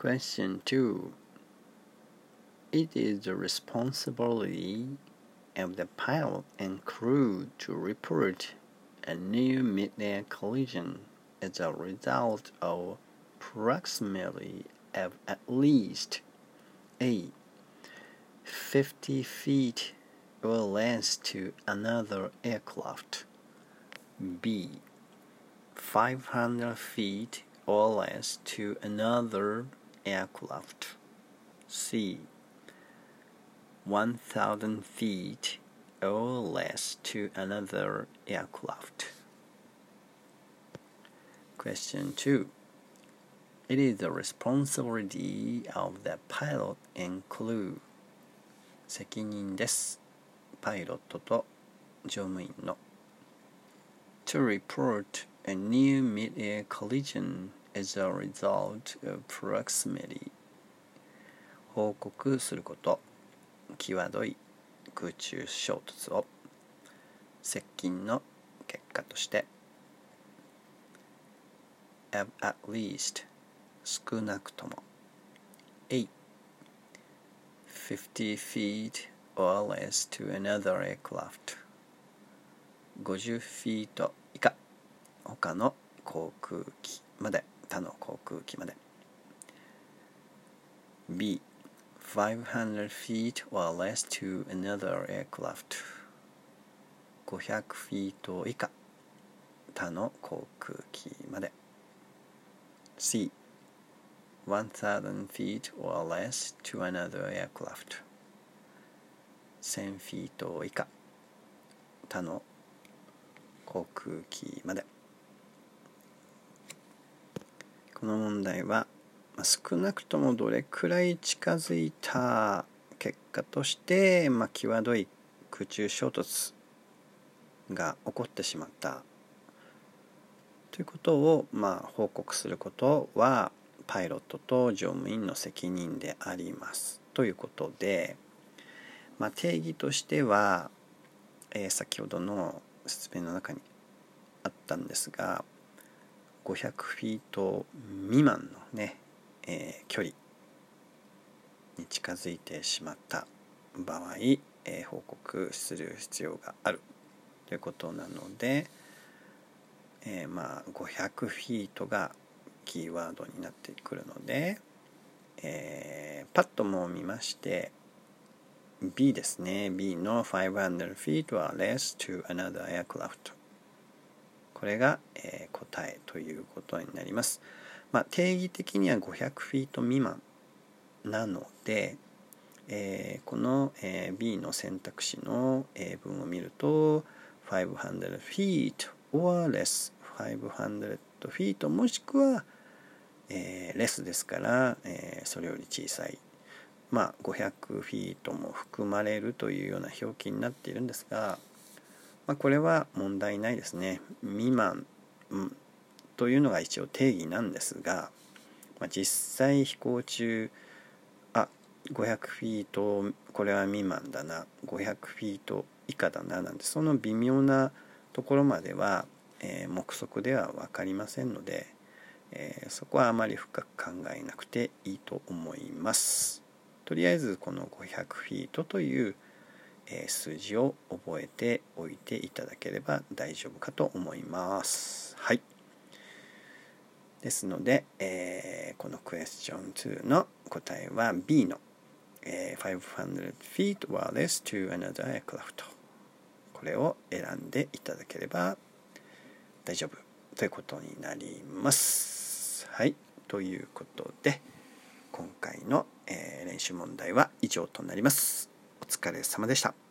Question 2. It is the responsibility of the pilot and crew to report a new mid-air collision as a result of proximity of at least A. 50 feet or less to another aircraft, B. 500 feet or less to another aircraft, C. 1,000 feet or less to another aircraft. Question 2. It is the responsibility of the pilot and crew. 責任です。パイロットと乗務員の。To report a new mid-air collision as a result of proximity. 報告すること。際どい空中衝突を接近の結果として of at least 少なくとも A 50 feet or less to another aircraft 50 feet 以下他の航空機まで他の航空機まで B 500 feet or less to another aircraft 500 feet 以下他の航空機まで C 1000 feet or less to another aircraft 1000 feet 以下他の航空機まで。この問題は少なくともどれくらい近づいた結果として、際どい空中衝突が起こってしまったということを、報告することはパイロットと乗務員の責任でありますということで、定義としては、先ほどの説明の中にあったんですが500フィート未満のね距離に近づいてしまった場合、報告する必要があるということなので、500フィートがキーワードになってくるので、パッともう見まして B ですね B の500 feet or less to another aircraft これが、答えということになります。定義的には500フィート未満なので、この、B の選択肢の英文を見ると500 feet or less 500 feet もしくは、less ですから、それより小さい500フィートも含まれるというような表記になっているんですが、これは問題ないですね。未満、というのが一応定義なんですが、実際飛行中500フィートこれは未満だな500フィート以下だななんてその微妙なところまでは、目測では分かりませんので、そこはあまり深く考えなくていいと思います。とりあえずこの500フィートという、数字を覚えておいていただければ大丈夫かと思います。はい。ですので、このクエスチョン2の答えは B の、500 feet or less to another aircraft これを選んでいただければ大丈夫ということになります。はい。ということで今回の、練習問題は以上となります。お疲れ様でした。